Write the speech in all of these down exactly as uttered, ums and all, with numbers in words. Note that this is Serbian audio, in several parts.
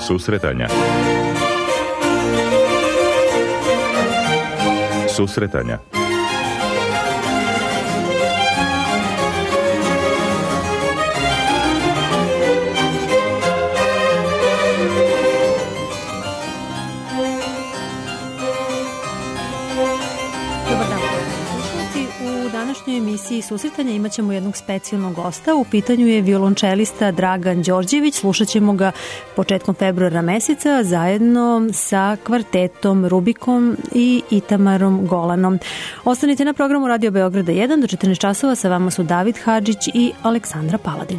Susretanja. Susretanja. U emisiji Susretanja imat ćemo jednog specijalnog gosta. U pitanju je violončelista Dragan Đorđević. Slušat ćemo ga početkom februara meseca zajedno sa kvartetom Rubikom i Itamarom Golanom. Ostanite na programu Radio Beograda jedan do četrnaest časova. Sa vama su David Hadžić i Aleksandra Paladin.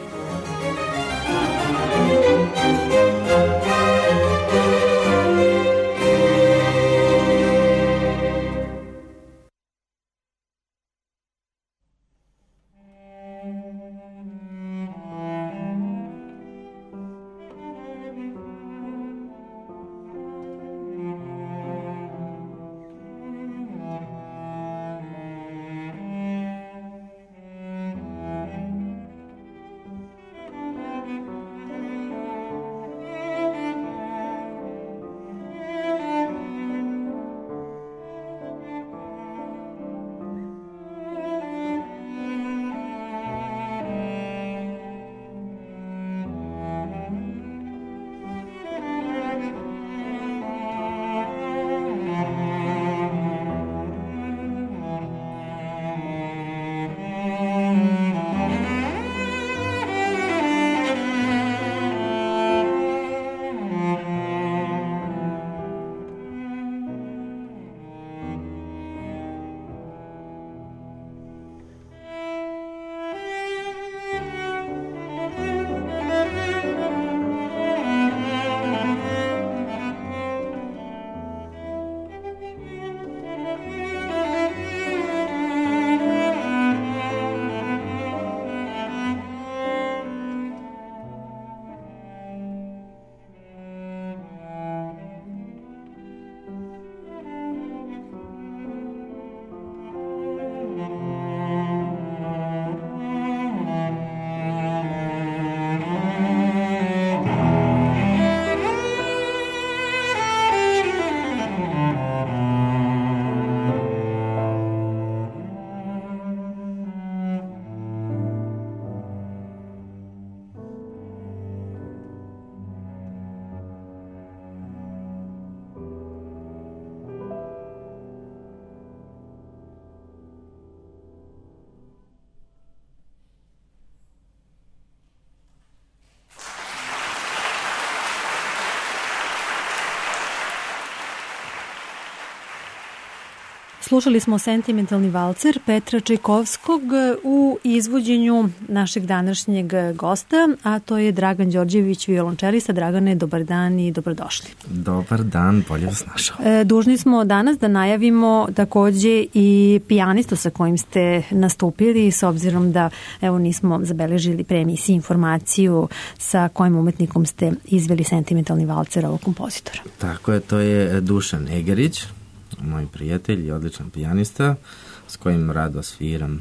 Slušali smo Sentimentalni valcer Petra Čajkovskog u izvođenju našeg današnjeg gosta, a to je Dragan Đorđević, violončelista. Dragane, dobar dan i dobrodošli. Dobar dan, bolje vas našao. E, dužni smo danas da najavimo takođe i pijanistu sa kojim ste nastupili, s obzirom da evo nismo zabeležili pre emisiji informaciju sa kojim umetnikom ste izveli Sentimentalni valcer ovog kompozitora. Tako je, to je Dušan Egerić, moj prijatelj i odličan pijanista s kojim rado sviram.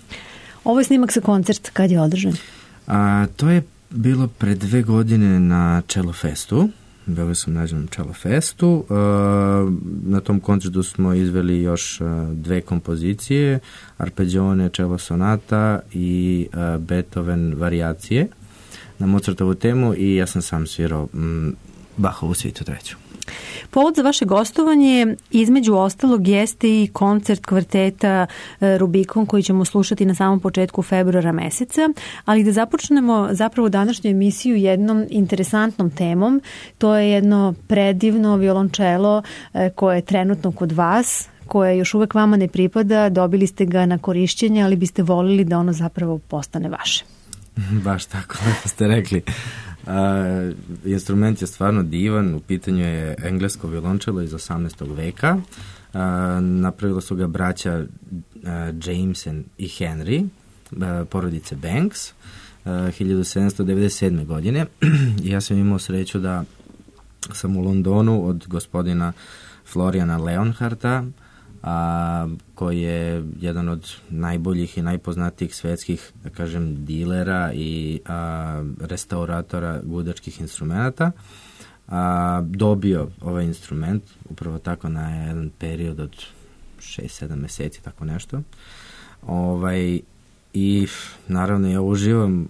Ovo je snimak sa koncert, kad je održan? A, to je bilo pre dve godine na Cello Festu. Bili sam na Cello Festu. A, na tom koncertu smo izveli još dve kompozicije, Arpeggione, Cello Sonata i a, Beethoven varijacije na Mozartovu temu i ja sam sam svirao m, Bachovu svitu treću. Povod za vaše gostovanje između ostalog jeste i koncert kvarteta Rubikom koji ćemo slušati na samom početku februara meseca, ali da započnemo zapravo današnju emisiju jednom interesantnom temom. To je jedno predivno violončelo koje je trenutno kod vas, koje još uvek vama ne pripada, dobili ste ga na korišćenje, ali biste volili da ono zapravo postane vaše. Baš tako, lepo ste rekli. Uh, instrument je stvarno divan, u pitanju je englesko violončelo iz osamnaestog veka. Uh, napravila su ga braća uh, Jameson i Henry, uh, porodice Banks, uh, hiljadu sedamsto devedeset sedme. godine. Ja sam imao sreću da sam u Londonu od gospodina Floriana Leonharta a, koji je jedan od najboljih i najpoznatijih svetskih, da kažem, dilera i a, restauratora gudačkih instrumenta, a, dobio ovaj instrument upravo tako na jedan period od šest sedam meseci, tako nešto. Ovaj, i naravno ja uživam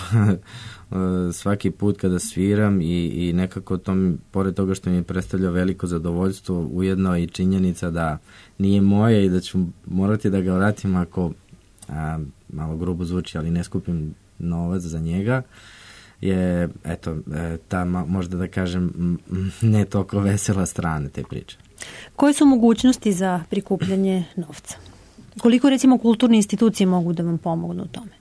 svaki put kada sviram i, i nekako to mi, pored toga što mi predstavlja veliko zadovoljstvo, ujedno i činjenica da nije moje i da ću morati da ga vratim ako a, malo grubo zvuči, ali ne skupim novac za njega, je eto ta možda da kažem ne toliko vesela strana te priče. Koje su mogućnosti za prikupljanje novca? Koliko recimo kulturne institucije mogu da vam pomognu u tome?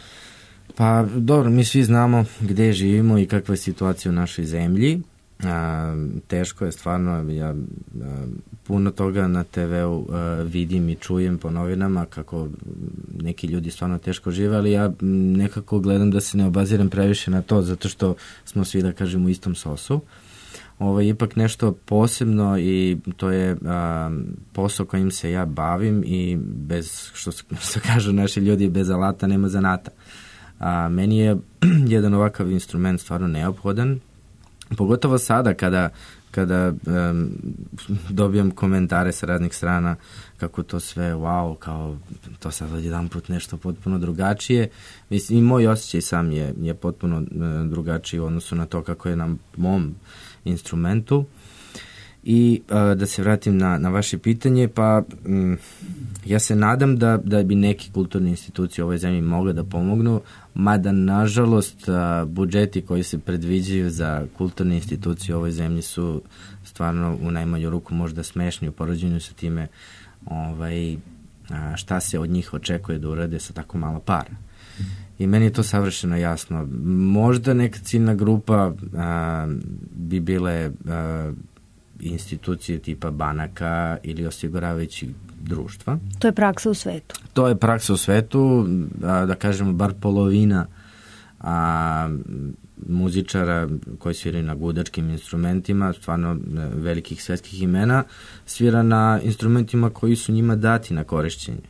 Pa dobro, mi svi znamo gde živimo i kakva je situacija u našoj zemlji. A, teško je stvarno, ja a, puno toga na te veu a, vidim i čujem po novinama kako neki ljudi stvarno teško žive, ali ja nekako gledam da se ne obaziram previše na to, zato što smo svi, da kažem, u istom sosu. Ovo je ipak nešto posebno i to je a, posao kojim se ja bavim i bez, što, što kažu naši ljudi, bez alata nema zanata. A, meni je jedan ovakav instrument stvarno neophodan, pogotovo sada kada, kada um, dobijam komentare sa raznih strana kako to sve, wow, kao to sad odjedan put nešto potpuno drugačije. Mislim, i moj osjećaj sam je, je potpuno uh, drugačiji u odnosu na to kako je na mom instrumentu. I uh, da se vratim na, na vaše pitanje, pa um, ja se nadam da, da bi neki kulturne institucije u ovoj zemlji mogle da pomognu, mada nažalost uh, budžeti koji se predviđaju za kulturne institucije u ovoj zemlji su stvarno u najmanju ruku možda smešni u poređenju sa time ovaj, a, šta se od njih očekuje da urade sa tako malo para. I meni je to savršeno jasno. Možda neka ciljna grupa a, bi bile a, institucije tipa banaka ili osiguravajućih društva. To je praksa u svetu. To je praksa u svetu, a, da kažemo bar polovina a, muzičara koji sviraju na gudačkim instrumentima, stvarno velikih svetskih imena, svira na instrumentima koji su njima dati na korišćenje.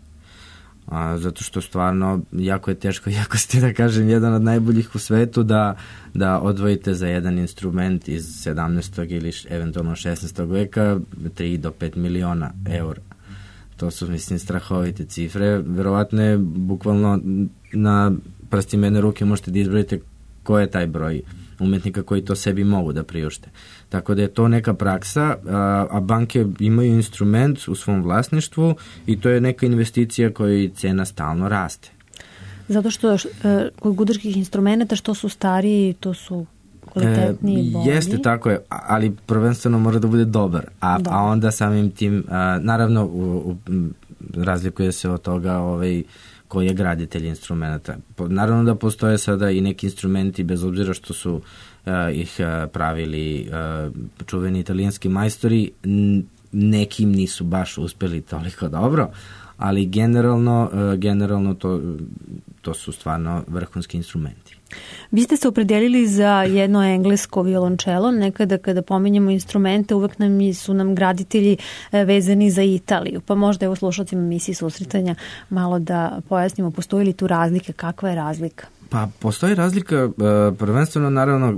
A, zato što stvarno jako je teško, jako ste, da kažem, jedan od najboljih u svetu da, da odvojite za jedan instrument iz sedamnaestog ili eventualno šesnaestog veka tri do pet miliona eura. To su, mislim, strahovite cifre. Verovatno je bukvalno na prstima jedne ruke možete da izbrojite ko je taj broj umetnika koji to sebi mogu da priušte. Tako da je to neka praksa, a, a banke imaju instrument u svom vlasništvu i to je neka investicija kojoj cena stalno raste. Zato što e, kod gudačkih instrumenta što su stariji, to su kvalitetniji i bolji. E, jeste, tako je, ali prvenstveno mora da bude dobar, a, da. a onda samim tim, a, naravno, u, u, razlikuje se od toga ovaj, koji je graditelj instrumenta. Naravno da postoje sada i neki instrumenti, bez obzira što su uh, ih uh, pravili uh, čuveni italijanski majstori, n- nekim nisu baš uspeli toliko dobro, ali generalno, uh, generalno to, to su stvarno vrhunski instrumenti. Vi ste se opredelili za jedno englesko violončelo. Nekada kada pominjemo instrumente, uvek nam su nam graditelji vezani za Italiju. Pa možda evo slušalcima emisiji Susretanja malo da pojasnimo, postoji li tu razlike, kakva je razlika? Pa postoji razlika, prvenstveno naravno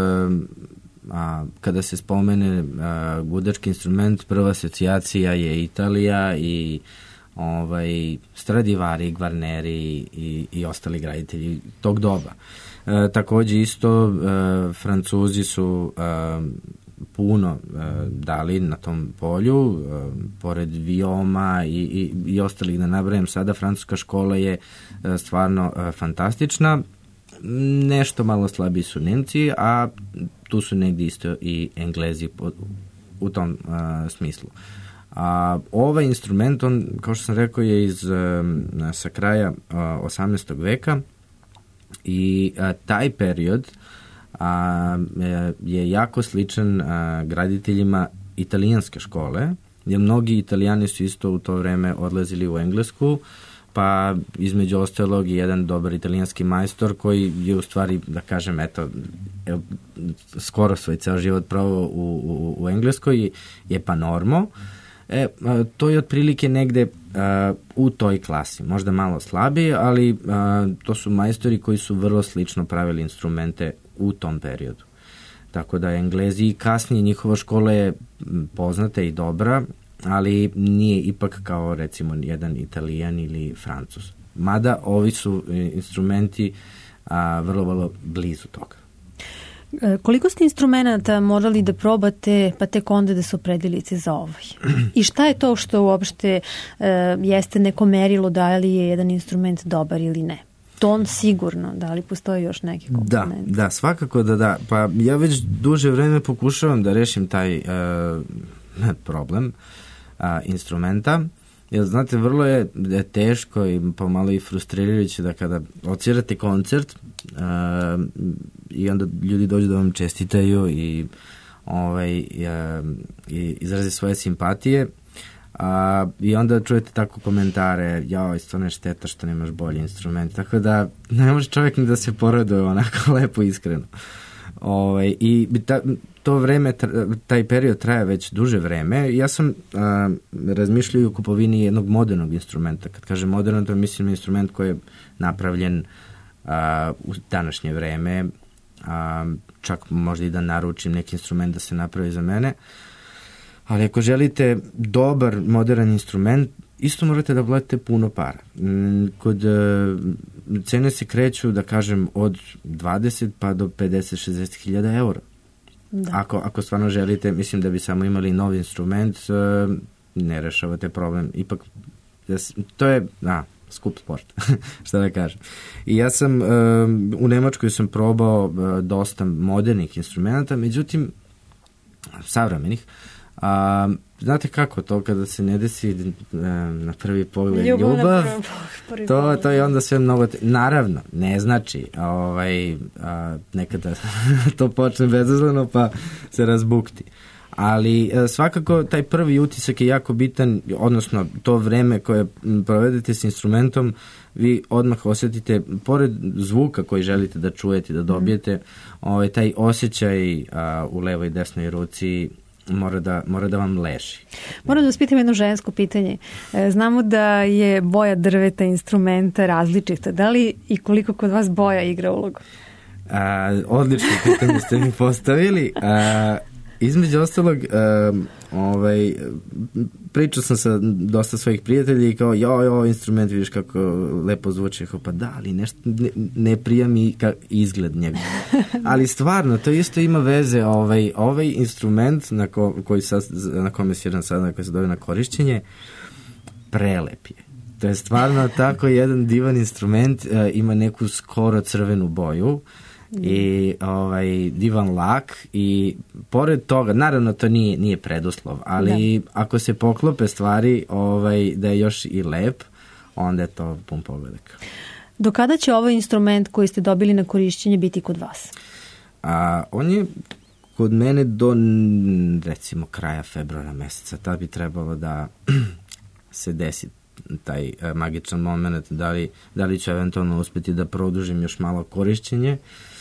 a, kada se spomene a, gudački instrument, prva asocijacija je Italija i ovaj, Stradivari, Gvarneri i, i ostali graditelji tog doba. E, takođe isto e, Francuzi su e, puno e, dali na tom polju, e, pored Vioma i, i, i ostalih, da nabrajem sada, francuska škola je e, stvarno e, fantastična. Nešto malo slabiji su Nemci, a tu su negdje isto i Englezi po, u tom e, smislu. A ovaj instrument, on, kao što sam rekao, je iz, sa kraja osamnaestog veka i a, taj period a, je jako sličan a, graditeljima italijanske škole, jer mnogi Italijani su isto u to vreme odlazili u Englesku, pa između ostalog i jedan dobar italijanski majstor koji je u stvari, da kažem, eto, skoro svoj ceo život provao u, u, u Engleskoj, je Panormo. E, to je otprilike negde a, u toj klasi, možda malo slabije, ali a, to su majstori koji su vrlo slično pravili instrumente u tom periodu. Tako da Englezi i kasnije njihova škola je poznata i dobra, ali nije ipak kao recimo jedan Italijan ili Francuz. Mada ovi su instrumenti a, vrlo, vrlo blizu toga. Koliko ste instrumenta morali da probate, pa tek onda da se opredelite za ovaj? I šta je to što uopšte uh, jeste neko merilo da li je jedan instrument dobar ili ne? Ton sigurno, da li postoji još neki komponent? Da, da, svakako da da. Pa ja već duže vreme pokušavam da rešim taj uh, problem uh, instrumenta. Jer, znate, vrlo je, je teško i pomalo i frustrirajuće da kada odsvirate koncert uh, i onda ljudi dođu da vam čestitaju i, ovaj, uh, i izraze svoje simpatije uh, i onda čujete tako komentare, jao, stvarno je šteta što nemaš bolji instrument. Tako da ne može čovjek ni da se poraduje onako lepo iskreno. Ovaj, i ta, to vreme, taj period traje već duže vreme. Ja sam a, razmišljao o kupovini jednog modernog instrumenta. Kad kažem moderno, to mislim instrument koji je napravljen a, u današnje vreme. A, čak možda i da naručim neki instrument da se napravi za mene. Ali ako želite dobar, modern instrument, isto morate da platite puno para. Kod cene se kreću, da kažem, od dvadeset pa do pedeset do šezdeset hiljada eura. Da. Ako, ako stvarno želite, mislim da bi samo imali novi instrument, ne rešavate problem. Ipak, to je, a, skup sport, šta da kažem. I ja sam, u Nemačkoj sam probao dosta modernih instrumenta, međutim, savremenih, a, znate kako to kada se ne desi na prvi pogled ljubav, ljubav prvi to, pogled. To je onda sve mnogo te... naravno, ne znači ovaj, a, nekada to počne bezazleno pa se razbukti, ali a, svakako taj prvi utisak je jako bitan, odnosno to vreme koje provedete s instrumentom, vi odmah osjetite, pored zvuka koji želite da čujete, da dobijete, mm. ovaj, taj osjećaj a, u levoj i desnoj ruci mora da, mora da vam leži. Moram da vas pitam jedno žensko pitanje. Znamo da je boja drveta instrumenta različita. Da li i koliko kod vas boja igra ulogu? A, odlično pitanje ste mi postavili. A, između ostalog, a, ovaj, pričao sam sa dosta svojih prijatelja i kao, joj, ovaj instrument, vidiš kako lepo zvuči. Pa da, ali nešto ne, ne prija mi izgled njega. Ali stvarno, to isto ima veze, ovaj, ovaj instrument na, ko, koji sad, na kome sviram sad, na koji se dobije na korišćenje, prelep je. To je stvarno tako jedan divan instrument, uh, ima neku skoro crvenu boju, i ovaj divan lak i pored toga, naravno to nije, nije preduslov, ali da. Ako se poklope stvari ovaj, da je još i lep, onda je to pun pogodak. Do kada će ovaj instrument koji ste dobili na korišćenje biti kod vas? A, on je kod mene do recimo kraja februara meseca, tad bi trebalo da se desi taj uh, magičan moment, da li, da li ću eventualno uspeti da produžim još malo korišćenje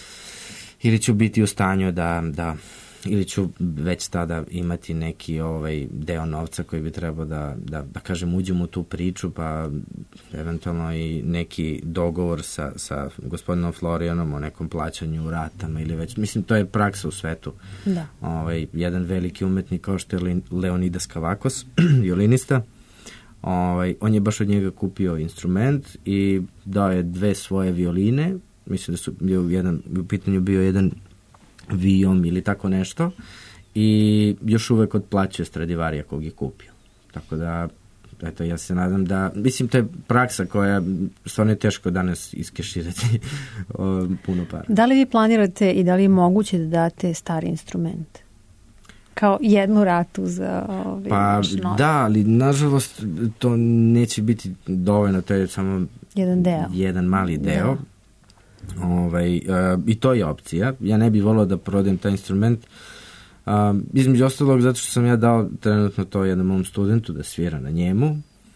ili ću biti u stanju da, da ili ću već tada imati neki ovaj deo novca koji bi trebao da, da, da kažem uđem u tu priču, pa eventualno i neki dogovor sa, sa gospodinom Florianom o nekom plaćanju u ratama ili već, mislim to je praksa u svetu. Da. Ovaj, jedan veliki umetnik kao što je Leonidas Kavakos, violinista, ovaj, on je baš od njega kupio instrument i dao je dve svoje violine, mislim da su bio jedan, u pitanju bio jedan Vijom ili tako nešto i još uvek otplaćuje Stradivarija kog je kupio. Tako da, eto, ja se nadam da, mislim, to je praksa koja stvarno je teško danas iskeširati puno para. Da li vi planirate i da li je moguće da date stari instrument? Kao jednu ratu za ovaj pa da, ali nažalost to neće biti dovoljno, to je samo jedan deo. Jedan mali deo. Da. Ovaj, uh, i to je opcija. Ja ne bih volao da prodajem taj instrument uh, između ostalog zato što sam ja dao trenutno to jednom mom studentu da svira na njemu,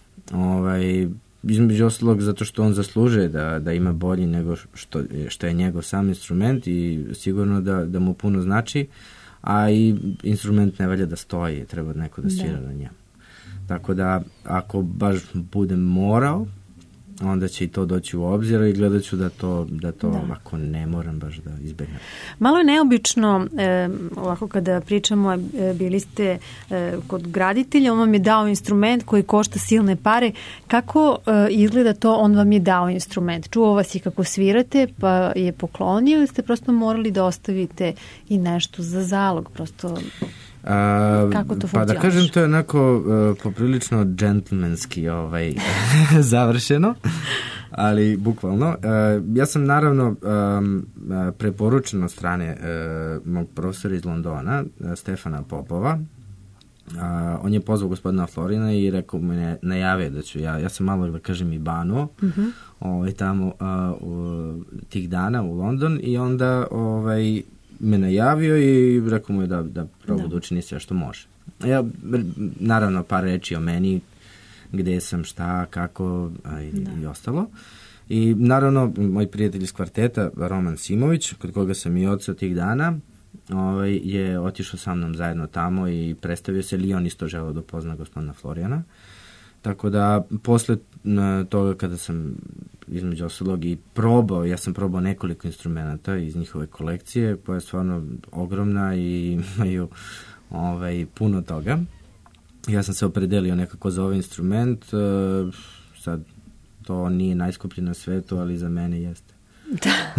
ovaj, između ostalog zato što on zaslužuje da, da ima bolji nego što, što je njegov sam instrument i sigurno da, da mu puno znači, a i instrument ne valja da stoji, treba neko da svira da. na njemu. Tako da, ako baš budem morao, onda će i to doći u obzir i gledat ću da to, da to da. Ako ne moram baš da izbjegnem. Malo je neobično, e, ovako kada pričamo, e, bili ste e, kod graditelja, on vam je dao instrument koji košta silne pare. Kako e, izgleda to, on vam je dao instrument? Čuo vas i kako svirate, pa je poklonio ili ste prosto morali da ostavite i nešto za zalog? Prosto... A, kako to pa da kažem, to je onako uh, poprilično džentlmenski ovaj, završeno, ali bukvalno. Uh, ja sam naravno um, preporučen od strane uh, mog profesora iz Londona, uh, Stefana Popova. Uh, on je pozvao gospodina Florina i rekao mu je, najavio da ću ja, ja sam malo da kažem i banuo uh-huh. ovaj, tamo uh, u, tih dana u London i onda ovaj me najavio i rekao mu je da, da probu da. da učini sve što može. Ja, naravno, par reči o meni, gde sam, šta, kako a, i, i ostalo. I naravno, moj prijatelj iz kvarteta, Roman Simović, kod koga sam i odsao tih dana, ovaj, je otišao sa mnom zajedno tamo i predstavio se, ili on isto želeo da upozna gospodina Florijana. Tako da, posle toga kada sam između ostalog i probao, ja sam probao nekoliko instrumenta iz njihove kolekcije, koja je stvarno ogromna i imaju ovaj, puno toga. Ja sam se opredelio nekako za ovaj instrument, sad to nije najskuplji na svetu, ali za mene jeste. Da.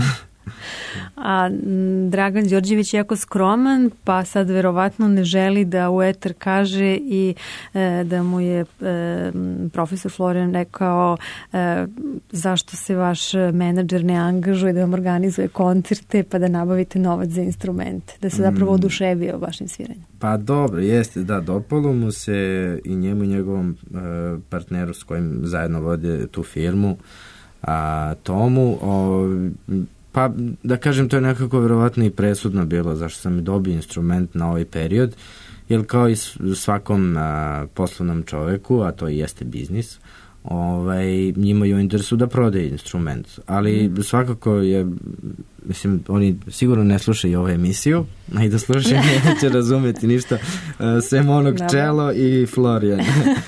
A Dragan Đorđević je jako skroman, pa sad verovatno ne želi da u eter kaže i e, da mu je e, profesor Florijan rekao e, zašto se vaš menadžer ne angažuje da vam organizuje koncerte pa da nabavite novac za instrument, da se zapravo oduševio vašim sviranjem. Pa dobro, jeste, da, dopalo mu se i njemu i njegovom e, partneru s kojim zajedno vode tu firmu, a Tomu, o, pa da kažem, to je nekako verovatno i presudno bilo zašto sam i dobio instrument na ovaj period, jer kao i svakom a, poslovnom čoveku, a to i jeste biznis, ovaj, njima je u interesu da prodaje instrument, ali mm. svakako je, mislim, oni sigurno ne slušaju ovu emisiju, a i da slušaju neće razumeti ništa, a, sem onog da, Čelo i Florijan.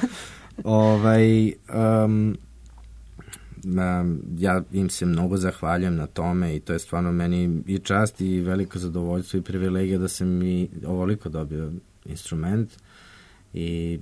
ovaj... Um, ja im se mnogo zahvaljujem na tome i to je stvarno meni i čast i veliko zadovoljstvo i privilegija da sam i ovoliko dobio instrument i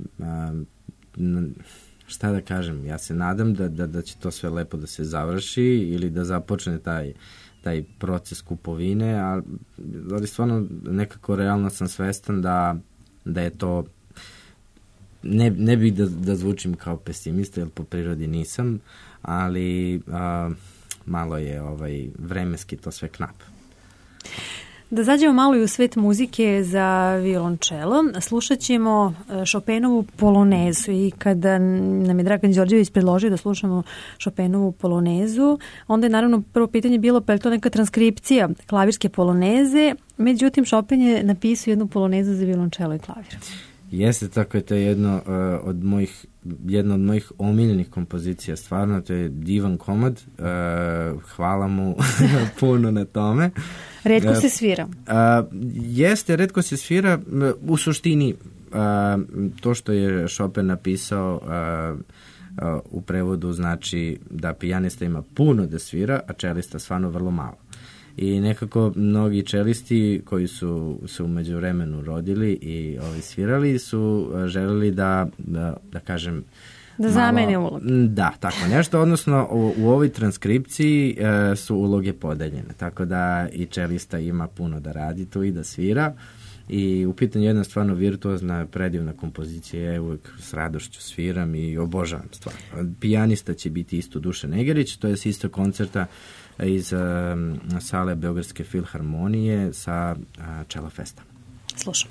šta da kažem, ja se nadam da, da, da će to sve lepo da se završi ili da započne taj, taj proces kupovine, ali, ali stvarno nekako realno sam svestan da, da je to ne, ne bih da, da zvučim kao pesimista, jer po prirodi nisam, ali a, malo je ovaj, vremenski to sve knap. Da zađemo malo i u svet muzike za violončelo. Slušat ćemo Chopinovu polonezu i kada nam je Dragan Đorđević predložio da slušamo Chopinovu polonezu, onda je naravno prvo pitanje bilo pa je to neka transkripcija klavirske poloneze, međutim Chopin je napisao jednu polonezu za violončelo i klavir. Jeste, tako je, to je jedno uh, od mojih jedna od mojih omiljenih kompozicija, stvarno, to je divan komad, uh, hvala mu puno na tome. Retko uh, se svira. Uh, jeste, retko se svira, u suštini uh, to što je Chopin napisao uh, uh, u prevodu znači da pijanista ima puno da svira, a čelista stvarno vrlo malo. I nekako mnogi čelisti koji su se u međuvremenu rodili i ovi svirali su želeli da, da, da kažem... Da zamene ulogu. Da, tako nešto. Odnosno, u, u ovoj transkripciji e, su uloge podeljene. Tako da i čelista ima puno da radi tu i da svira. I u pitanju jedna stvarno virtuozna, predivna kompozicija. Ja uvijek s radošću sviram i obožavam stvar. Pijanista će biti isto Dušan Egerić, to je isto koncerta iz uh, sale Beogradske filharmonije sa uh, Cello Festa. Slušamo.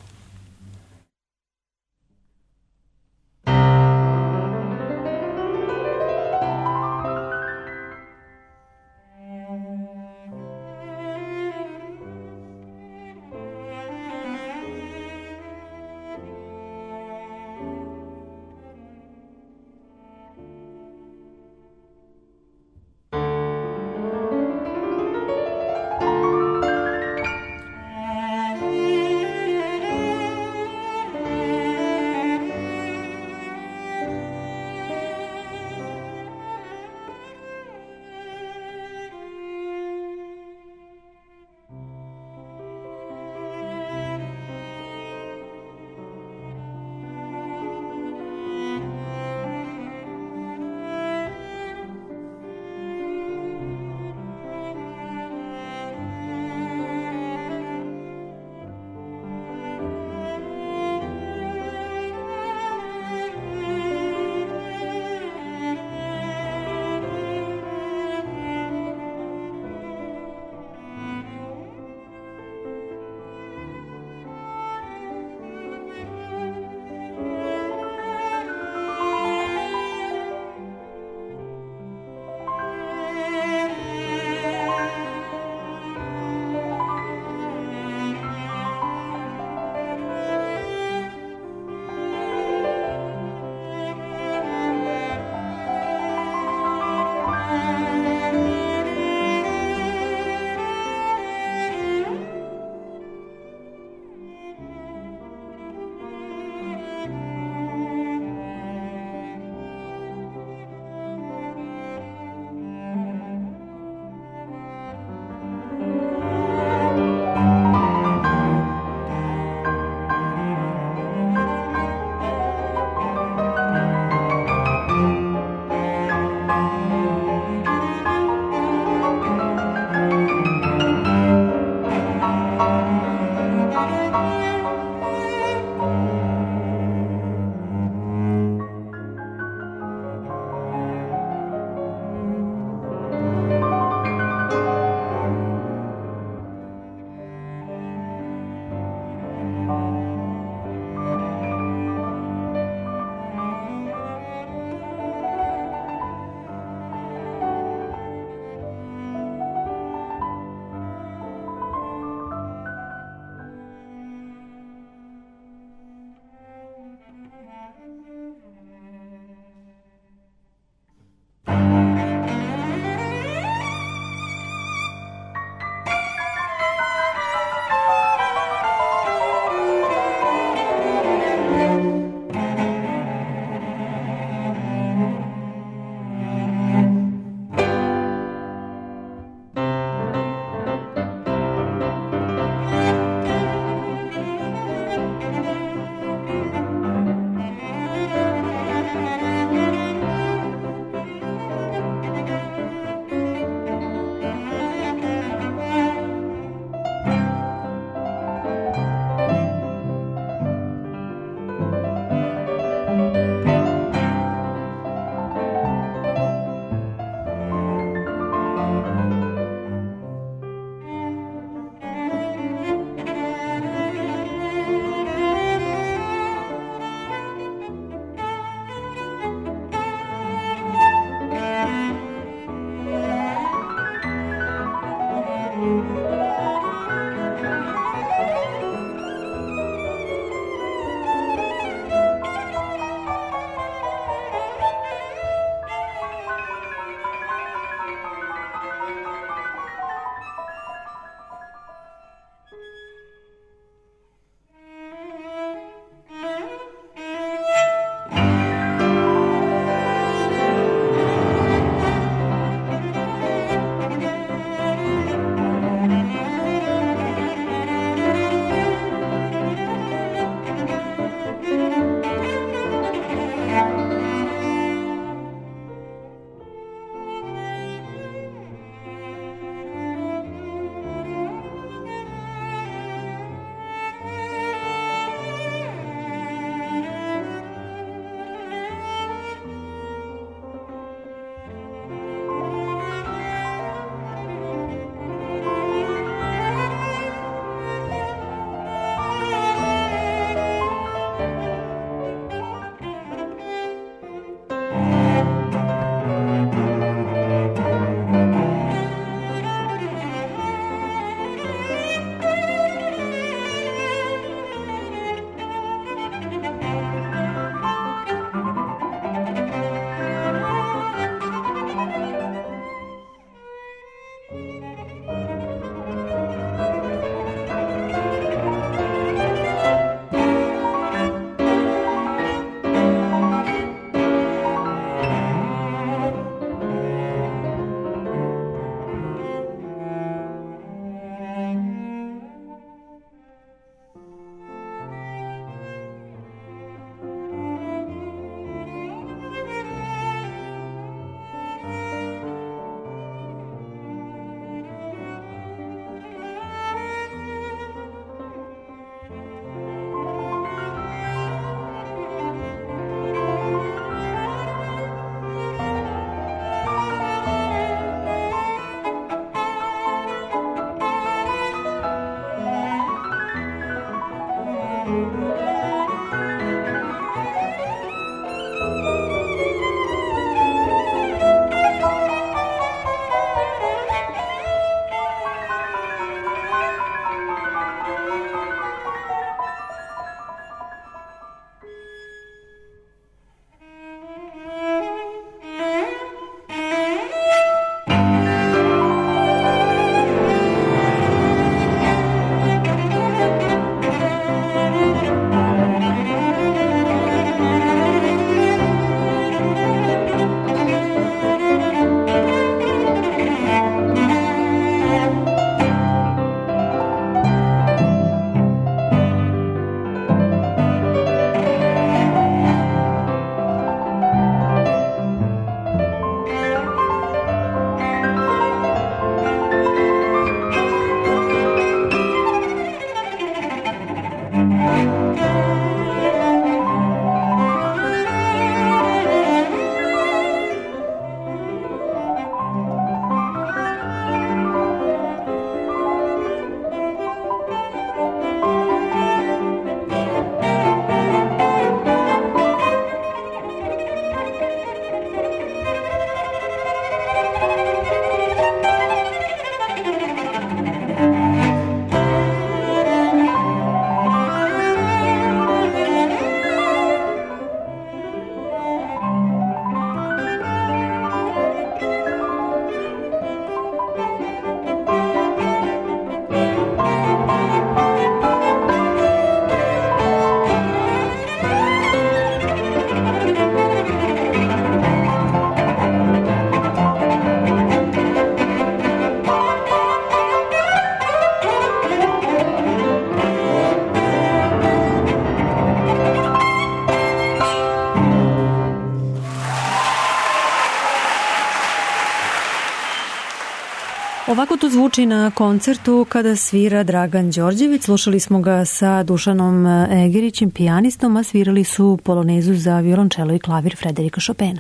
Ovako to zvuči na koncertu kada svira Dragan Đorđević. Slušali smo ga sa Dušanom Egerićem, pijanistom, a svirali su polonezu za violončelo i klavir Frederika Chopina.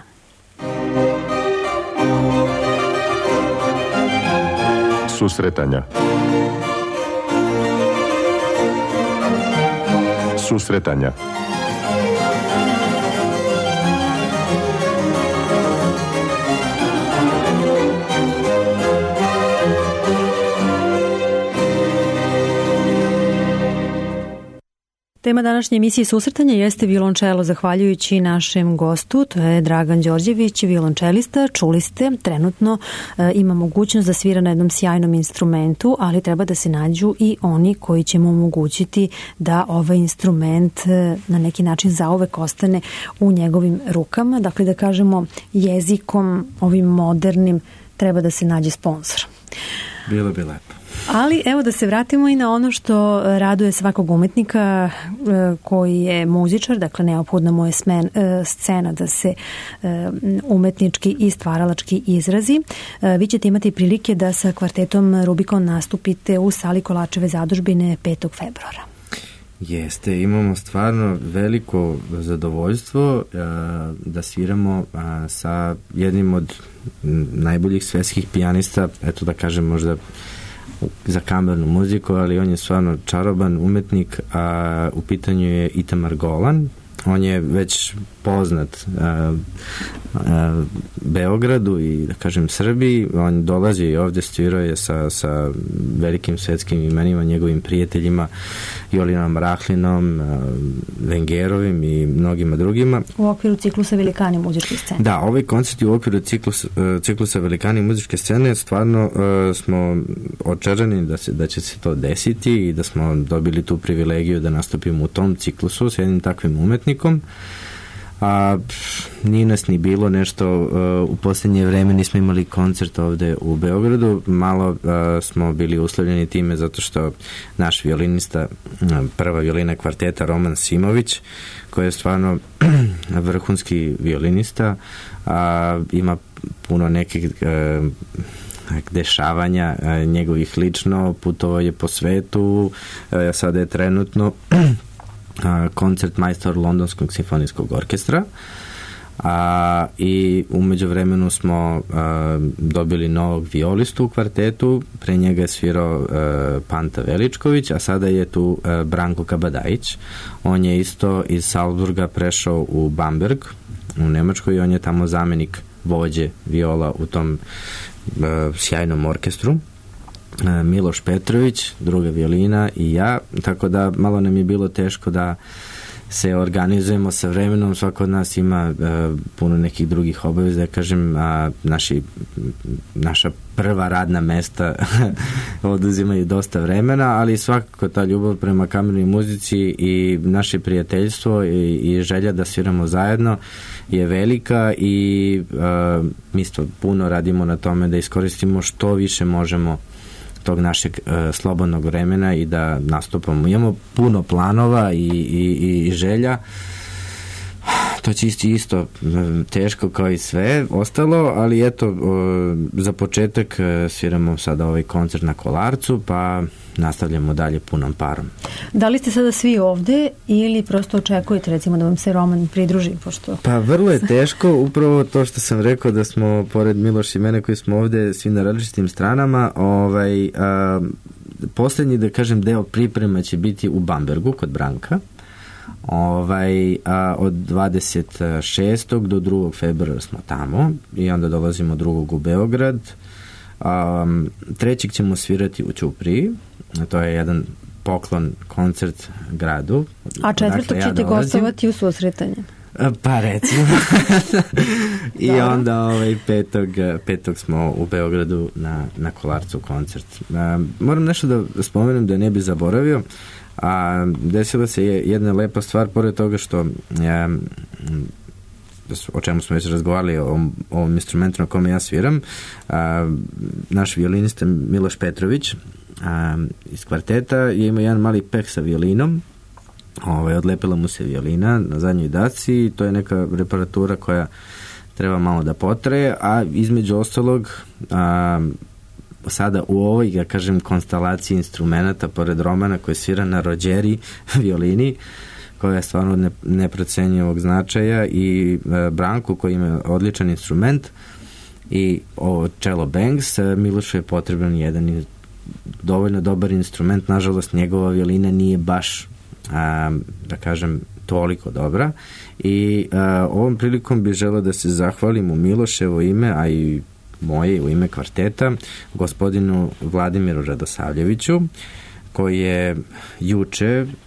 Susretanja. Susretanja. Tema današnje emisije Susretanja jeste violončelo, zahvaljujući našem gostu, to je Dragan Đorđević, violončelista. Čuli ste, trenutno e, ima mogućnost da svira na jednom sjajnom instrumentu, ali treba da se nađu i oni koji će mu omogućiti da ovaj instrument e, na neki način zauvek ostane u njegovim rukama. Dakle, da kažemo jezikom ovim modernim, treba da se nađe sponsor. Bilo bi lepo. Ali evo da se vratimo i na ono što raduje svakog umetnika koji je muzičar, dakle neophodna mu je smen, scena da se umetnički i stvaralački izrazi. Vi ćete imati prilike da sa kvartetom Rubikon nastupite u sali Kolačeve zadužbine petog februara. Jeste, imamo stvarno veliko zadovoljstvo da sviramo sa jednim od najboljih svetskih pijanista, eto da kažem možda za kamernu muziku, ali on je stvarno čaroban umetnik, a u pitanju je Itamar Golan. On je već poznat a, a, Beogradu i da kažem Srbiji. On dolazi i ovde svirao je sa, sa velikim svetskim imenima, njegovim prijateljima Jolinom Rahlinom, a, Vengerovim i mnogima drugima. U okviru ciklusa Velikani muzičke scene. Da, ovaj koncert je u okviru ciklus, ciklusa Velikani muzičke scene. Stvarno a, smo očarani da, se, da će se to desiti i da smo dobili tu privilegiju da nastupimo u tom ciklusu s jednim takvim umetnikom. A nije nas ni bilo nešto, uh, u posljednje vreme nismo imali koncert ovde u Beogradu, malo uh, smo bili uslovljeni time zato što naš violinista, uh, prva violina kvarteta Roman Simović, koji je stvarno vrhunski violinista, a uh, ima puno nekih uh, dešavanja uh, njegovih lično, putovao je po svetu, uh, sada je trenutno koncert majstor Londonskog simfonijskog orkestra, a, i umeđu vremenu smo a, dobili novog violistu u kvartetu, pre njega je svirao a, Panta Veličković, a sada je tu a, Branko Kabadajić. On je isto iz Salzburga prešao u Bamberg u Nemačkoj i on je tamo zamenik vođe viola u tom a, sjajnom orkestru. Miloš Petrović, druga violina i ja, tako da malo nam je bilo teško da se organizujemo sa vremenom, svako od nas ima uh, puno nekih drugih obaveza, da kažem, a naši, naša prva radna mesta oduzimaju dosta vremena, ali svakako ta ljubav prema kamernoj muzici i naše prijateljstvo i, i želja da sviramo zajedno je velika i uh, mi isto puno radimo na tome da iskoristimo što više možemo tog našeg uh, slobodnog vremena i da nastupamo. Imamo puno planova i, i, i želja. To će isti isto teško kao i sve ostalo, ali eto, uh, za početak uh, sviramo sada ovaj koncert na Kolarcu, pa nastavljamo dalje punom parom. Da li ste sada svi ovde ili prosto očekujete recimo da vam se Roman pridruži? Pošto... Pa vrlo je teško, upravo to što sam rekao da smo pored Miloš i mene koji smo ovde svi na različitim stranama, ovaj, a, poslednji da kažem deo priprema će biti u Bambergu kod Branka, ovaj, a, od dvadeset šestog do drugog februara smo tamo i onda dolazimo drugog u Beograd. Um, trećeg ćemo svirati u Ćupriji, to je jedan poklon koncert gradu. A četvrtog ćete ja gostovati u Susretanju? Pa recimo. I da. Onda ovaj, petog, petog smo u Beogradu na, na Kolarcu koncert. Um, moram nešto da spomenem da ne bi zaboravio, a desila se je jedna lepa stvar, pored toga što um, o čemu smo već razgovarali, o ovom instrumentu na kome ja sviram. A, naš violinista Miloš Petrović a, iz kvarteta je imao jedan mali peh sa violinom. Ovaj, odlepila mu se violina na zadnjoj daci i to je neka reparatura koja treba malo da potraje, a između ostalog a, sada u ovoj, ja kažem, konstalaciji instrumenta pored Romana koji svira na Rođeri violini, koja je stvarno ne, neprocenjivog značaja, i e, Branku koji ima odličan instrument i ovo cello bangs, Milošu je potreban jedan dovoljno dobar instrument. Nažalost njegova violina nije baš a, da kažem toliko dobra i a, ovom prilikom bih želeo da se zahvalim u Miloševo ime, a i moje u ime kvarteta, gospodinu Vladimiru Radosavljeviću, koji je juče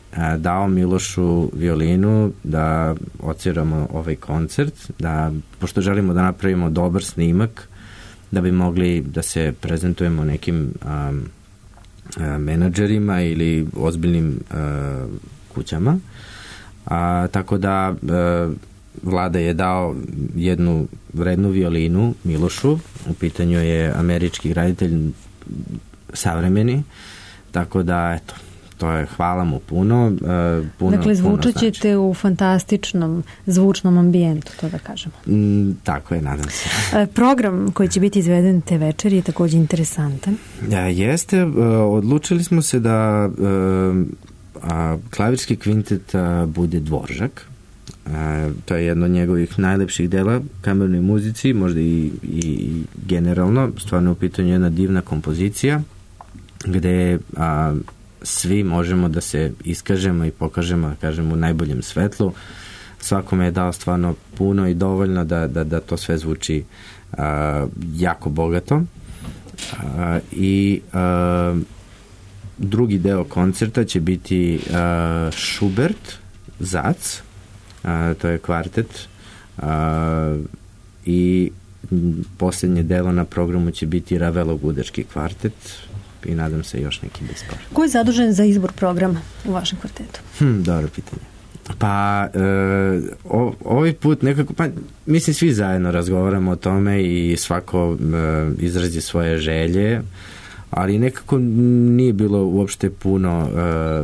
dao Milošu violinu da odsviramo ovaj koncert, da, pošto želimo da napravimo dobar snimak, da bi mogli da se prezentujemo nekim um, menadžerima ili ozbiljnim uh, kućama. A, tako da uh, Vlada je dao jednu vrednu violinu Milošu, u pitanju je američki graditelj savremeni, tako da eto, to je, hvala mu puno. Uh, puno dakle, zvučat ćete znači u fantastičnom zvučnom ambijentu, to da kažemo. Mm, tako je, nadam se. Uh, program koji će biti izveden te večeri je također interesantan. Ja, jeste, uh, odlučili smo se da uh, a, klavirski kvintet a, bude Dvoržak. A, to je jedno od njegovih najlepših dela kamernoj muzici, možda i, i generalno, stvarno u pitanju jedna divna kompozicija, gde a, svi možemo da se iskažemo i pokažemo, da kažemo, u najboljem svetlu. Svakome je dao stvarno puno i dovoljno da, da, da to sve zvuči a, jako bogato. A, I a, drugi deo koncerta će biti a, Schubert, Zac, a, to je kvartet, a, i posljednje delo na programu će biti Ravelov gudački kvartet i nadam se još neki bespar. Ko je zadužen za izbor programa u vašem kvartetu? Hm, dobro pitanje. Pa e, o, ovaj put nekako, pa mislim svi zajedno razgovaramo o tome i svako e, izrazi svoje želje, ali nekako nije bilo uopšte puno e,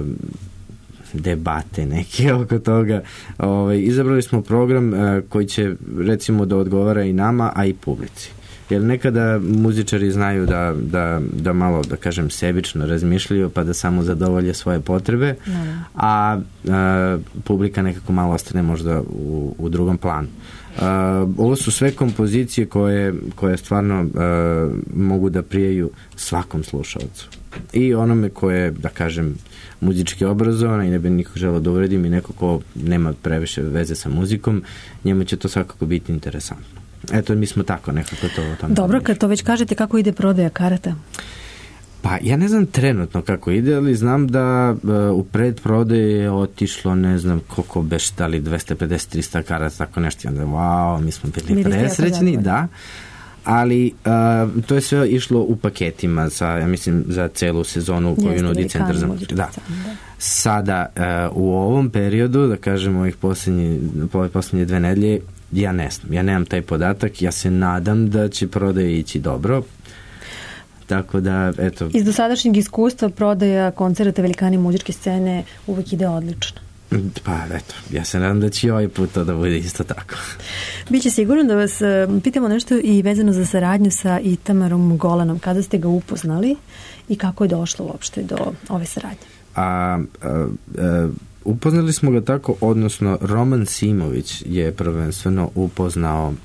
debate neke oko toga. Ovaj, izabrali smo program e, koji će recimo da odgovara i nama, a i publici. Jer nekada muzičari znaju da, da, da malo, da kažem, sebično razmišljaju pa da samo zadovolje svoje potrebe, a, a publika nekako malo ostane možda u, u drugom planu. A, ovo su sve kompozicije koje, koje stvarno a, mogu da prijaju svakom slušalcu. I onome koje, da kažem, muzički obrazovan i ne bi nikog želeo da uvredim i neko ko nema previše veze sa muzikom, njemu će to svakako biti interesantno. Eto, mi smo tako nekako to o tome. Dobro, kad to već kažete, kako ide prodaja karata? Pa, ja ne znam trenutno kako ide, ali znam da uh, u predprodaji je otišlo, ne znam koliko beš, da li dvesta pedeset do trista karata, tako nešto. Onda, wow, mi smo bili presrećni, da. Ali uh, to je sve išlo u paketima za, ja mislim, za celu sezonu koju nudi Centar za muziku. Da. Sada, uh, u ovom periodu, da kažemo, ovih posljednje, posljednje dve nedelje, ja ne znam, ja nemam taj podatak, ja se nadam da će prodaja ići dobro, tako da, eto. Iz dosadašnjeg iskustva prodaja koncerta velikani muzičke scene uvek ide odlično. Pa, eto, ja se nadam da će i ovaj put to da bude isto tako. Biće sigurno da vas pitamo nešto i vezano za saradnju sa Itamarom Golanom. Kada ste ga upoznali i kako je došlo uopšte do ove saradnje? A, a, a upoznali smo ga tako, odnosno Roman Simović je prvenstveno upoznao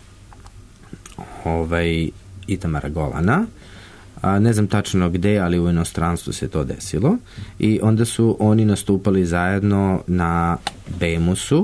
ovaj Itamara Golana. A, ne znam tačno gde, ali u inostranstvu se to desilo. I onda su oni nastupali zajedno na Bemusu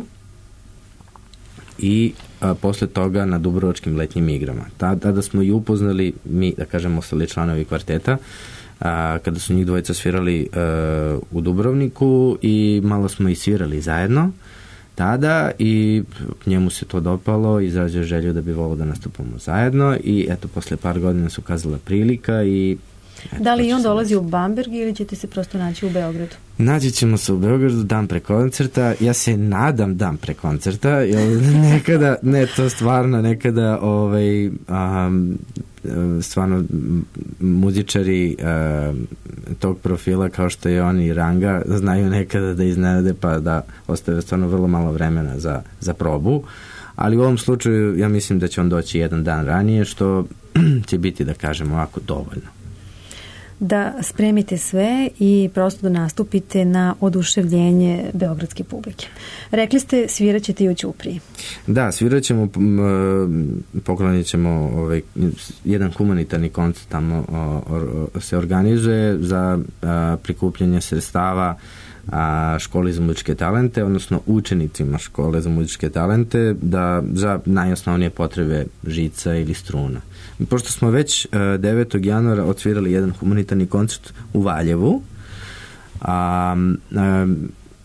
i a, posle toga na Dubrovačkim letnjim igrama. Tada smo i upoznali, mi, da kažemo, ostali članovi kvarteta, a, kada su njih dvojica svirali a, u Dubrovniku i malo smo i svirali zajedno tada i njemu se to dopalo, izrazio želju da bi volio da nastupamo zajedno i eto, posle par godina se ukazala prilika i... Eto, da li i on dolazi u Bamberg ili ćete se prosto naći u Beogradu? Naći ćemo se u Beogradu dan pre koncerta, ja se nadam dan pre koncerta, jer nekada, ne to stvarno, nekada ovaj, um, stvarno muzičari um, tog profila kao što je on i Ranga znaju nekada da iznenade pa da ostave stvarno vrlo malo vremena za, za probu, ali u ovom slučaju ja mislim da će on doći jedan dan ranije, što će biti, da kažemo, ovako dovoljno. Da spremite sve i prosto da nastupite na oduševljenje beogradske publike. Rekli ste, svirat ćete i u Ćupriji. Da, svirat ćemo, poklonit ćemo ovaj, jedan humanitarni koncert tamo o, o, se organizuje za a, prikupljanje sredstava a, školi za muzičke talente, odnosno učenicima škole za muzičke talente da, za najosnovnije potrebe žica ili struna. Pošto smo već devetog januara odsvirali jedan humanitarni koncert u Valjevu, a, a,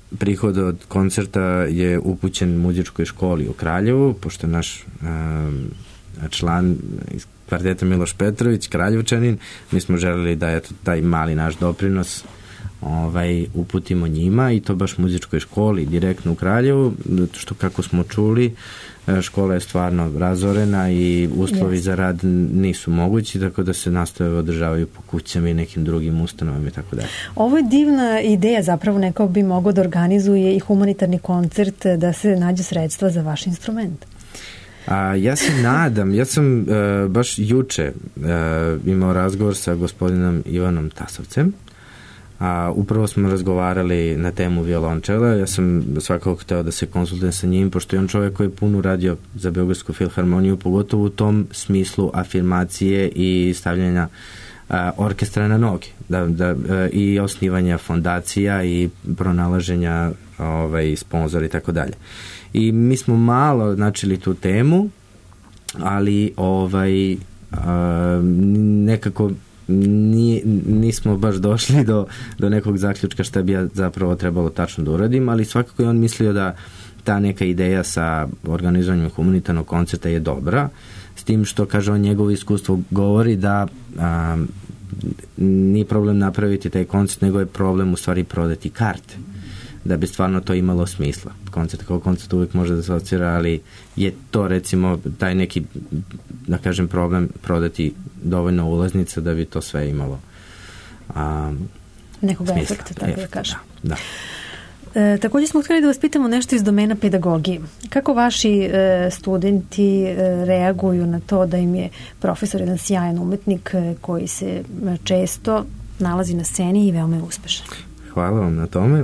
prihod od koncerta je upućen muzičkoj školi u Kraljevu, pošto naš um, član iz kvarteta Miloš Petrović, Kraljevčanin, mi smo želeli da eto, taj mali naš doprinos ovaj, uputimo njima i to baš muzičkoj školi direktno u Kraljevu, zato što kako smo čuli škola je stvarno razorena i uslovi yes. za rad nisu mogući, tako da se nastave održavaju po kućama i nekim drugim ustanovama i tako dalje. Ovo je divna ideja, zapravo neko bi mogao da organizuje i humanitarni koncert, da se nađe sredstva za vaš instrument. A, ja se nadam, ja sam uh, baš juče uh, imao razgovor sa gospodinom Ivanom Tasovcem. A, upravo smo razgovarali na temu violončela. Ja sam svakako hteo da se konsultujem sa njim, pošto je on čovjek koji je puno radio za Beogradsku filharmoniju, pogotovo u tom smislu afirmacije i stavljanja a, orkestra na noge da, da, a, i osnivanja fondacija i pronalaženja ovaj, sponzora i tako dalje. I mi smo malo načeli tu temu, ali ovaj a, nekako Nije, nismo baš došli do, do nekog zaključka šta bi ja zapravo trebalo tačno da uradim, ali svakako je on mislio da ta neka ideja sa organizovanjem humanitarnog koncerta je dobra, s tim što, kaže on, njegovo iskustvo govori da a, nije problem napraviti taj koncert, nego je problem u stvari prodati karte, da bi stvarno to imalo smisla. Koncert kao koncert uvijek može da se asocira, ali je to recimo taj neki, da kažem, problem prodati dovoljno ulaznica da bi to sve imalo a, nekog smisla. Efekta, tako da kažem. Da, da. E, također smo htjeli da vas pitamo nešto iz domena pedagogije. Kako vaši e, studenti e, reaguju na to da im je profesor jedan sjajan umetnik e, koji se često nalazi na sceni i veoma je uspešan? Hvala vam na tome.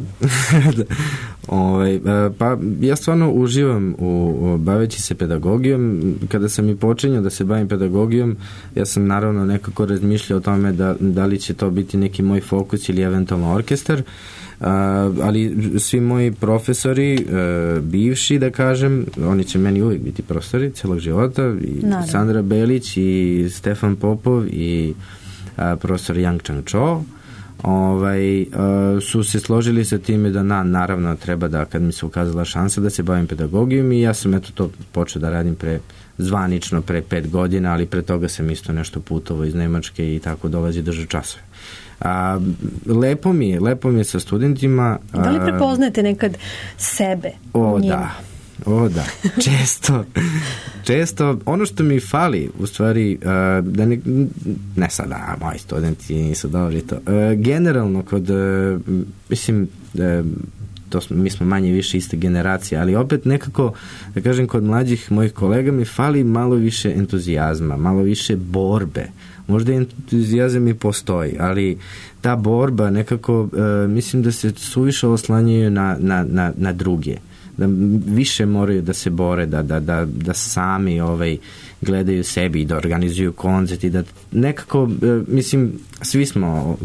Ove, pa ja stvarno uživam u, u baveći se pedagogijom. Kada sam i počinjao da se bavim pedagogijom, ja sam naravno nekako razmišljao o tome da, da li će to biti neki moj fokus ili eventualno orkestar, a, ali svi moji profesori, a, bivši da kažem, oni će meni uvijek biti profesori celog života, i naravno. Sandra Belić i Stefan Popov i a, profesor Yang Chang Cho. Ovaj, uh, su se složili sa time da na, naravno treba da, kad mi se ukazala šansa da se bavim pedagogijom, i ja sam eto to počeo da radim pre, zvanično pre pet godina, ali pre toga sam isto nešto putovao iz Nemačke i tako dolazi držao časove. A, lepo mi je, lepo mi je sa studentima. A, da li prepoznajete nekad sebe o, u njima? Da. O da, često, često, ono što mi fali, u stvari, uh, da ne, ne sada, a, moji studenti nisu dobri to, uh, generalno kod, uh, mislim, uh, to smo, mi smo manje više iste generacije, ali opet nekako, da kažem, kod mlađih mojih kolega mi fali malo više entuzijazma, malo više borbe. Možda entuzijazam i postoji, ali ta borba nekako, uh, mislim da se suviše oslanjaju na, na, na, na druge, da više moraju da se bore, da, da, da, da sami ovaj, gledaju sebi i da organizuju koncert i da nekako, mislim, svi smo,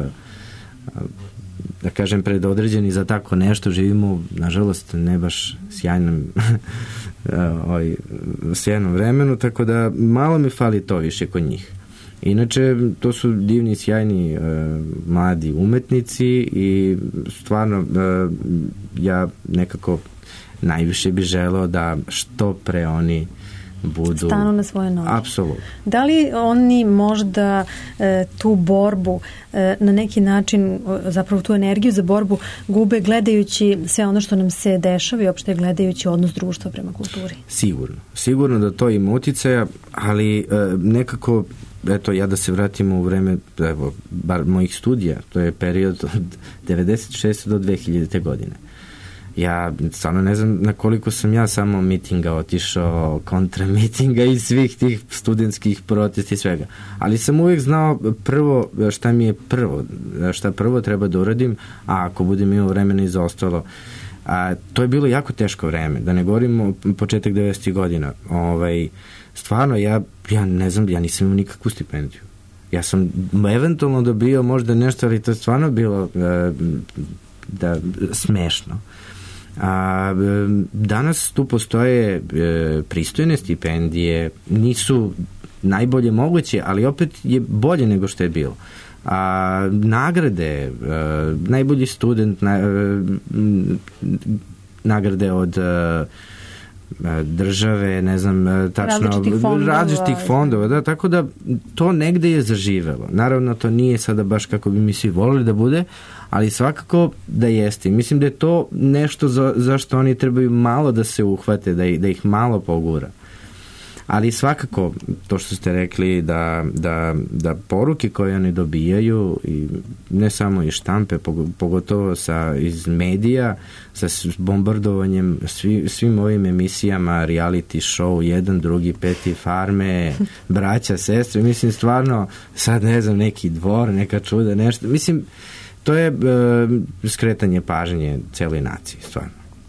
da kažem, predodređeni za tako nešto, živimo, nažalost, ne baš sjajnom ovaj, sjajnom vremenu, tako da malo mi fali to više kod njih. Inače, to su divni, sjajni uh, mladi umetnici i stvarno uh, ja nekako najviše bih želeo da što pre oni budu... Stanu na svoje noge. Apsolutno. Da li oni možda e, tu borbu e, na neki način, zapravo tu energiju za borbu gube gledajući sve ono što nam se dešava i opšte gledajući odnos društva prema kulturi? Sigurno. Sigurno da to ima uticaja, ali e, nekako, eto, ja da se vratim u vreme, evo, bar mojih studija, to je period od devedeset šeste do dve hiljadite godine. Ja stvarno ne znam na koliko sam ja samo mitinga otišao, kontra mitinga i svih tih studentskih protesta i svega. Ali sam uvijek znao prvo šta mi je prvo, šta prvo treba da uradim, a ako budem imao vremena i za ostalo. A, to je bilo jako teško vreme, da ne govorimo početak devedesetih godina. Ovaj, stvarno, ja, ja ne znam, ja nisam imao nikakvu stipendiju. Ja sam eventualno dobio možda nešto, ali to je stvarno bilo e, da, smešno. A, danas tu postoje e, pristojne stipendije, nisu najbolje moguće, ali opet je bolje nego što je bilo. A, nagrade, a, najbolji student, na, a, nagrade od a, države, ne znam, tačno različitih fondova, različitih fondova, da, tako da to negde je zaživelo. Naravno, to nije sada baš kako bi mi svi volili da bude, ali svakako da jeste. Mislim da je to nešto za, zašto oni trebaju malo da se uhvate, da ih, da ih malo pogura. Ali svakako, to što ste rekli, da, da, da poruke koje oni dobijaju, i ne samo iz štampe, pogotovo sa, iz medija, sa bombardovanjem svi, svim ovim emisijama, reality show, jedan, drugi, peti, farme, braća, sestre, mislim stvarno, sad ne znam, neki dvor, neka čuda, nešto, mislim, to je e, skretanje pažnje celoj naciji, stvarno.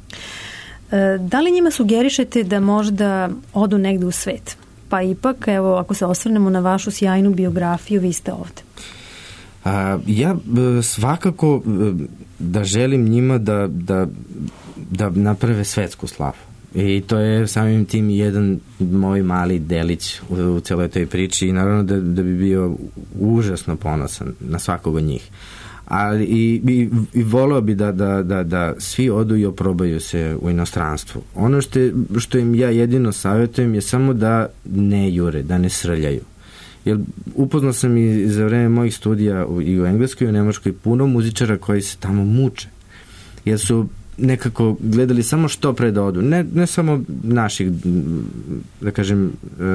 Da li njima sugerišete da možda odu negde u svet? Pa ipak, evo, ako se osvrnemo na vašu sjajnu biografiju, vi ste ovde. A, ja svakako da želim njima da, da, da naprave svetsku slavu. I to je samim tim jedan moj mali delić u, u celoj toj priči i naravno da, da bi bio užasno ponosan na svakog od njih. Ali i, i, i voleo bi da, da, da, da svi odu i oprobaju se u inostranstvu. Ono što, je, što im ja jedino savjetujem je samo da ne jure, da ne srljaju. Jer upoznao sam i za vreme mojih studija u, i u Engleskoj i u Nemačkoj puno muzičara koji se tamo muče. Jer su nekako gledali samo što pre da odu. Ne, ne samo naših, da kažem,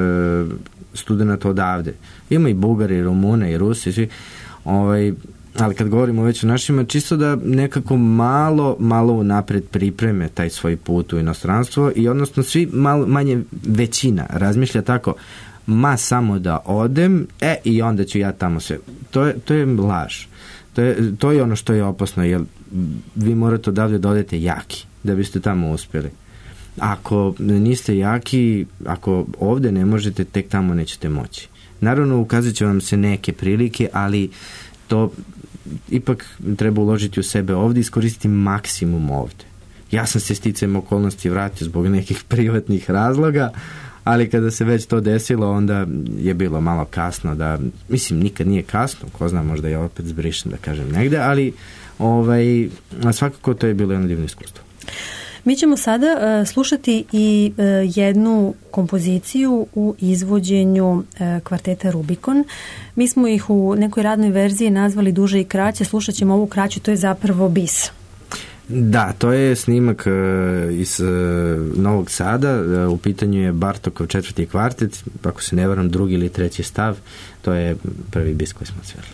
studenta odavde. Ima i Bugari, i Rumune, i Rusi, i svi. Ovaj, ali kad govorimo već o našima, čisto da nekako malo, malo unapred pripreme taj svoj put u inostranstvo i odnosno svi malo, manje većina razmišlja tako, ma samo da odem, e i onda ću ja tamo sve. To je, to je laž. To je, to je ono što je opasno, jer vi morate odavde da odete jaki, da biste tamo uspjeli. Ako niste jaki, ako ovde ne možete, tek tamo nećete moći. Naravno, ukazat će vam se neke prilike, ali to ipak treba uložiti u sebe ovde i iskoristiti maksimum ovde. Ja sam se sticajem okolnosti vratio zbog nekih privatnih razloga, ali kada se već to desilo, onda je bilo malo kasno da, mislim, nikad nije kasno, ko zna, možda ja opet zbrišem da kažem negde, ali ovaj, svakako to je bilo jedno divno iskustvo. Mi ćemo sada uh, slušati i uh, jednu kompoziciju u izvođenju uh, kvarteta Rubikon. Mi smo ih u nekoj radnoj verziji nazvali duže i kraće, slušat ćemo ovu kraću, to je zapravo bis. Da, to je snimak uh, iz uh, Novog Sada, uh, u pitanju je Bartokov četvrti kvartet, ako se ne varam drugi ili treći stav, to je prvi bis koji smo odsvirali.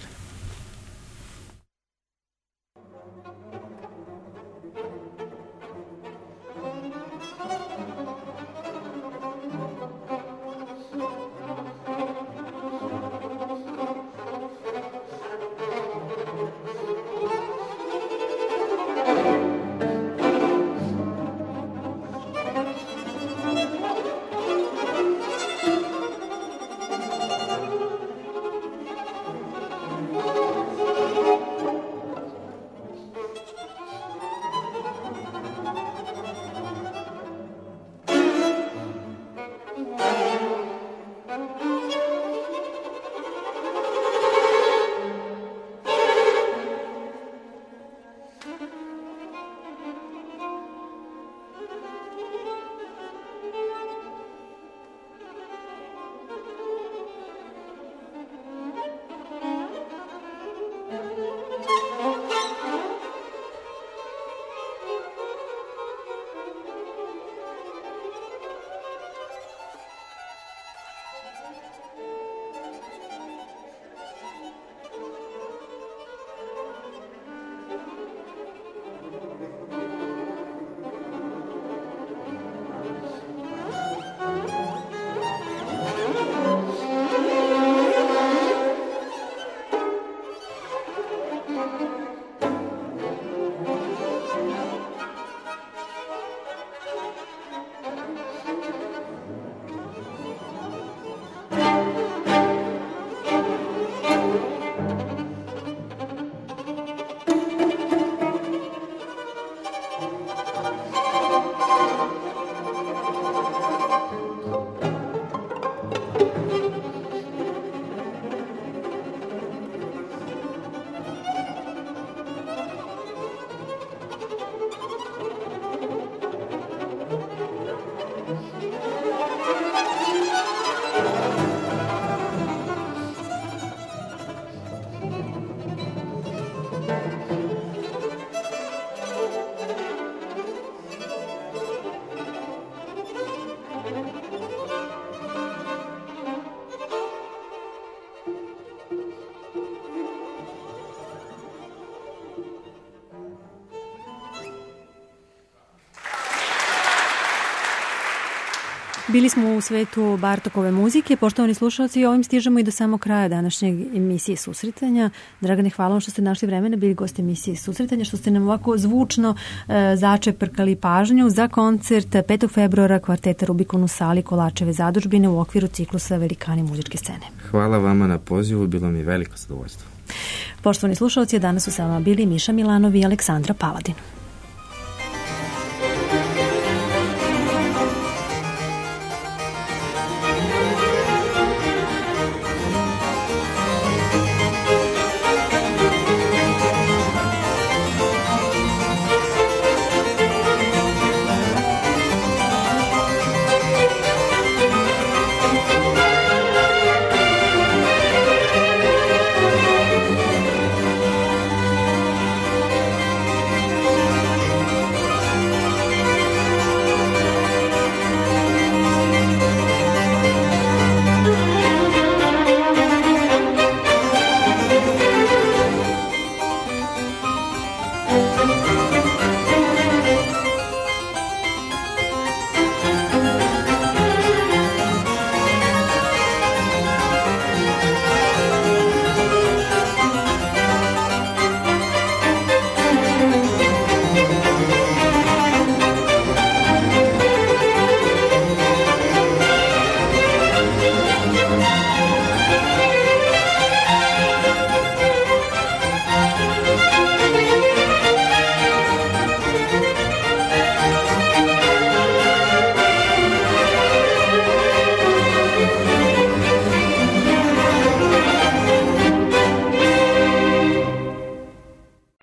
Bili smo u svetu Bartokove muzike. Poštovani slušalci, ovim stižemo i do samog kraja današnjeg emisije Susretanja. Dragane, hvala vam što ste našli vremena, bili gost emisije Susretanja, što ste nam ovako zvučno e, začeprkali pažnju za koncert petog februara kvarteta Rubikon u sali Kolačeve zadužbine u okviru ciklusa Velikani muzičke scene. Hvala vama na pozivu, bilo mi veliko zadovoljstvo. Poštovani slušalci, danas su sa vama bili Miša Milanov i Aleksandra Paladin.